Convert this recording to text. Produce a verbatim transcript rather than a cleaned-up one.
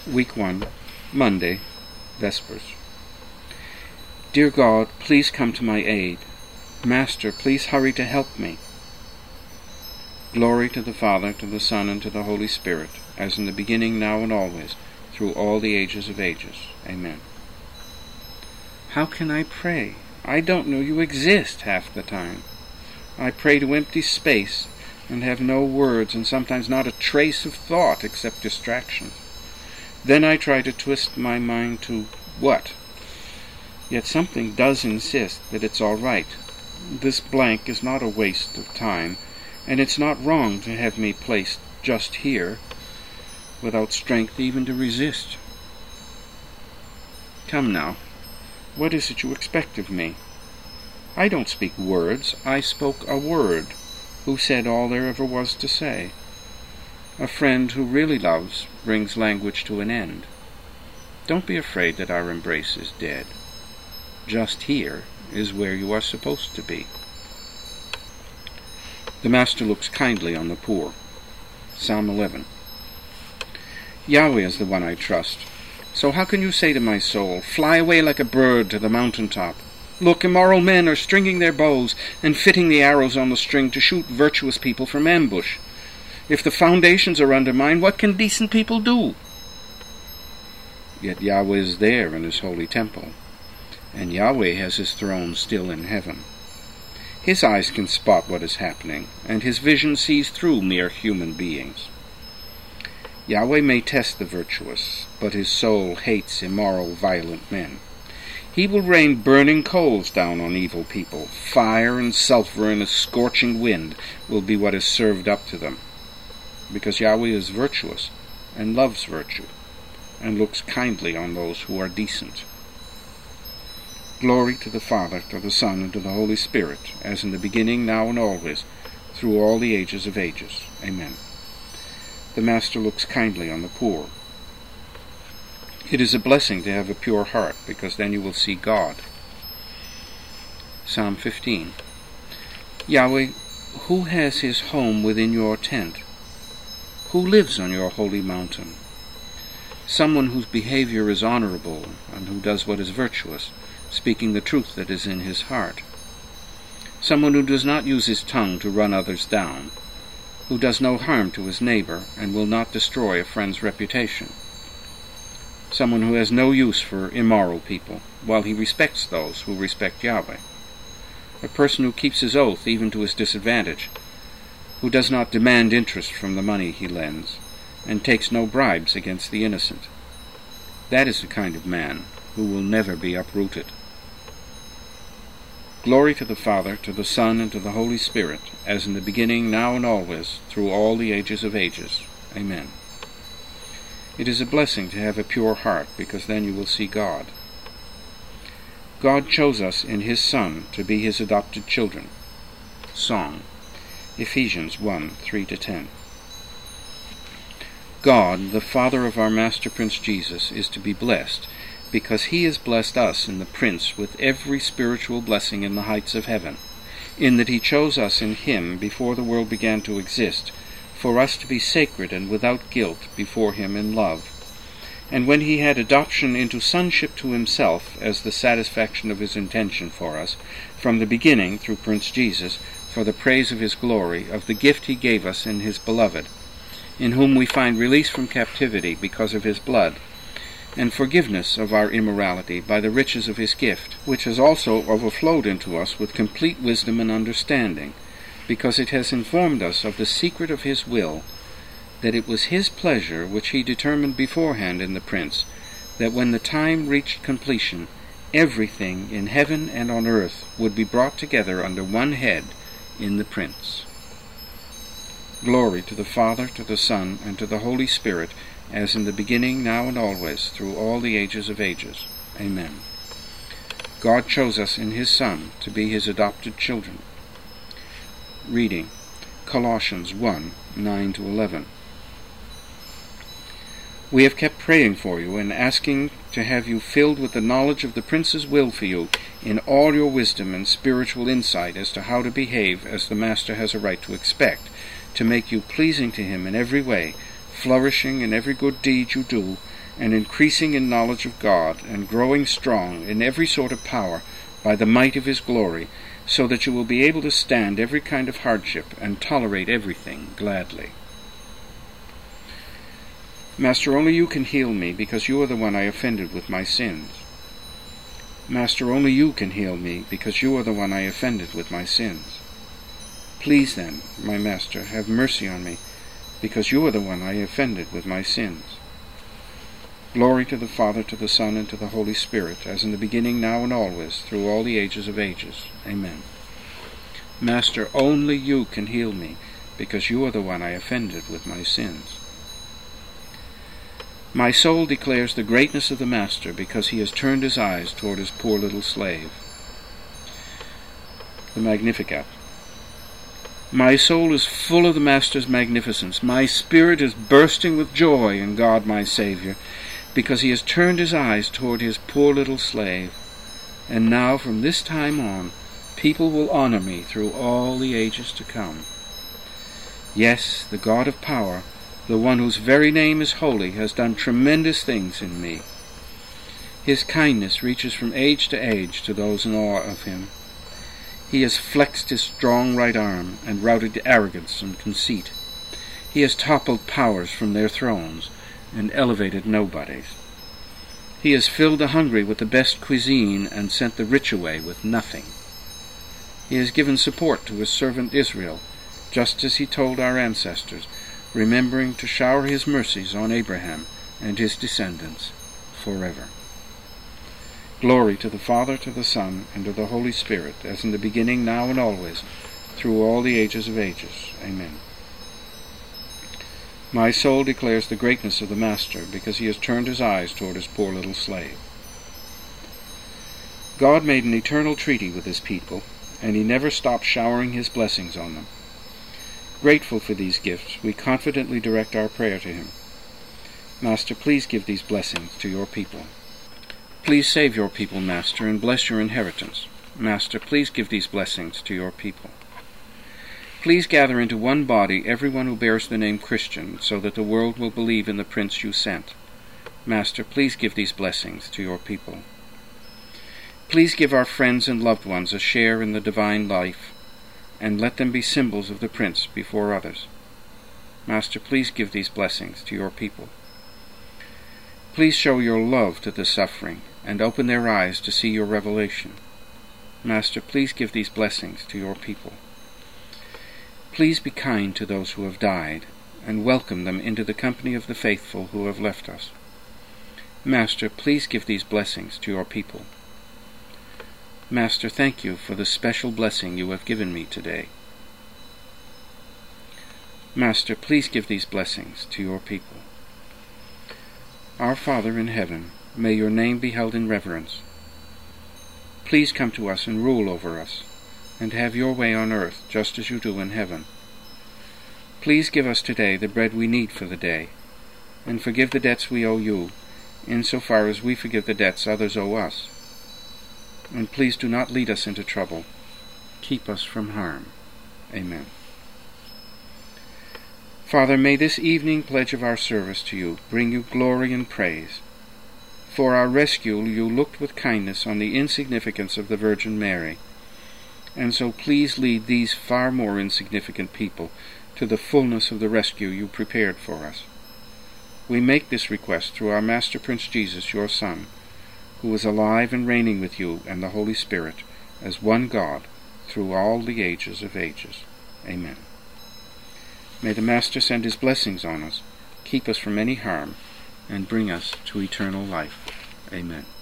Week one, Monday, Vespers. Dear God, please come to my aid. Master, please hurry to help me. Glory to the Father, to the Son, and to the Holy Spirit, as in the beginning, now, and always, through all the ages of ages. Amen. How can I pray? I don't know you exist half the time. I pray to empty space and have no words and sometimes not a trace of thought except distractions. Then I try to twist my mind to what? Yet something does insist that it's all right. This blank is not a waste of time, and it's not wrong to have me placed just here, without strength even to resist. Come now, what is it you expect of me? I don't speak words, I spoke a word, who said all there ever was to say. A friend who really loves brings language to an end. Don't be afraid that our embrace is dead. Just here is where you are supposed to be. The Master looks kindly on the poor. Psalm eleven. Yahweh is the one I trust. So how can you say to my soul, fly away like a bird to the mountaintop? Look, immoral men are stringing their bows and fitting the arrows on the string to shoot virtuous people from ambush. If the foundations are undermined, what can decent people do? Yet Yahweh is there in his holy temple, and Yahweh has his throne still in heaven. His eyes can spot what is happening, and his vision sees through mere human beings. Yahweh may test the virtuous, but his soul hates immoral, violent men. He will rain burning coals down on evil people. Fire and sulfur and a scorching wind will be what is served up to them, because Yahweh is virtuous and loves virtue, and looks kindly on those who are decent. Glory to the Father, to the Son, and to the Holy Spirit, as in the beginning, now, and always, through all the ages of ages. Amen. The Master looks kindly on the poor. It is a blessing to have a pure heart, because then you will see God. Psalm fifteen. Yahweh, who has his home within your tent? Who lives on your holy mountain? Someone whose behavior is honorable, and who does what is virtuous, speaking the truth that is in his heart. Someone who does not use his tongue to run others down, who does no harm to his neighbor, and will not destroy a friend's reputation. Someone who has no use for immoral people, while he respects those who respect Yahweh. A person who keeps his oath even to his disadvantage, who does not demand interest from the money he lends, and takes no bribes against the innocent. That is the kind of man who will never be uprooted. Glory to the Father, to the Son, and to the Holy Spirit, as in the beginning, now, and always, through all the ages of ages. Amen. It is a blessing to have a pure heart, because then you will see God. God chose us in his Son to be his adopted children. Song. Ephesians one, three to ten. God, the Father of our Master Prince Jesus, is to be blessed, because he has blessed us in the Prince with every spiritual blessing in the heights of heaven, in that he chose us in him before the world began to exist, for us to be sacred and without guilt before him in love. And when he had adoption into sonship to himself as the satisfaction of his intention for us, from the beginning through Prince Jesus, for the praise of his glory, of the gift he gave us in his beloved, in whom we find release from captivity because of his blood, and forgiveness of our immorality by the riches of his gift, which has also overflowed into us with complete wisdom and understanding, because it has informed us of the secret of his will, that it was his pleasure which he determined beforehand in the Prince, that when the time reached completion, everything in heaven and on earth would be brought together under one head in the Prince. Glory to the Father, to the Son, and to the Holy Spirit, as in the beginning, now, and always, through all the ages of ages. Amen. God chose us in his Son to be his adopted children. Reading Colossians one, nine to eleven. We have kept praying for you and asking to have you filled with the knowledge of the Prince's will for you in all your wisdom and spiritual insight as to how to behave as the Master has a right to expect, to make you pleasing to him in every way, flourishing in every good deed you do, and increasing in knowledge of God, and growing strong in every sort of power by the might of his glory, so that you will be able to stand every kind of hardship and tolerate everything gladly. Master, only you can heal me, because you are the one I offended with my sins. Master, only you can heal me, because you are the one I offended with my sins. Please then, my Master, have mercy on me, because you are the one I offended with my sins. Glory to the Father, to the Son, and to the Holy Spirit, as in the beginning, now, and always, through all the ages of ages. Amen. Master, only you can heal me, because you are the one I offended with my sins. My soul declares the greatness of the Master, because he has turned his eyes toward his poor little slave. The Magnificat. My soul is full of the Master's magnificence. My spirit is bursting with joy in God my Saviour, because he has turned his eyes toward his poor little slave. And now, from this time on, people will honor me through all the ages to come. Yes, the God of power, the one whose very name is holy, has done tremendous things in me. His kindness reaches from age to age to those in awe of him. He has flexed his strong right arm and routed arrogance and conceit. He has toppled powers from their thrones and elevated nobodies. He has filled the hungry with the best cuisine and sent the rich away with nothing. He has given support to his servant Israel, just as he told our ancestors, remembering to shower his mercies on Abraham and his descendants forever. Glory to the Father, to the Son, and to the Holy Spirit, as in the beginning, now, and always, through all the ages of ages. Amen. My soul declares the greatness of the Master, because he has turned his eyes toward his poor little slave. God made an eternal treaty with his people, and he never stopped showering his blessings on them. Grateful for these gifts, we confidently direct our prayer to him. Master, please give these blessings to your people. Please save your people, Master, and bless your inheritance. Master, please give these blessings to your people. Please gather into one body everyone who bears the name Christian, so that the world will believe in the Prince you sent. Master, please give these blessings to your people. Please give our friends and loved ones a share in the divine life, and let them be symbols of the Prince before others. Master, please give these blessings to your people. Please show your love to the suffering, and open their eyes to see your revelation. Master, please give these blessings to your people. Please be kind to those who have died, and welcome them into the company of the faithful who have left us. Master, please give these blessings to your people. Master, thank you for the special blessing you have given me today. Master, please give these blessings to your people. Our Father in heaven, may your name be held in reverence. Please come to us and rule over us, and have your way on earth just as you do in heaven. Please give us today the bread we need for the day, and forgive the debts we owe you, insofar as we forgive the debts others owe us. And please do not lead us into trouble. Keep us from harm. Amen. Father, may this evening pledge of our service to you bring you glory and praise. For our rescue you looked with kindness on the insignificance of the Virgin Mary, and so please lead these far more insignificant people to the fullness of the rescue you prepared for us. We make this request through our Master Prince Jesus, your Son, who is alive and reigning with you and the Holy Spirit, as one God, through all the ages of ages. Amen. May the Master send his blessings on us, keep us from any harm, and bring us to eternal life. Amen.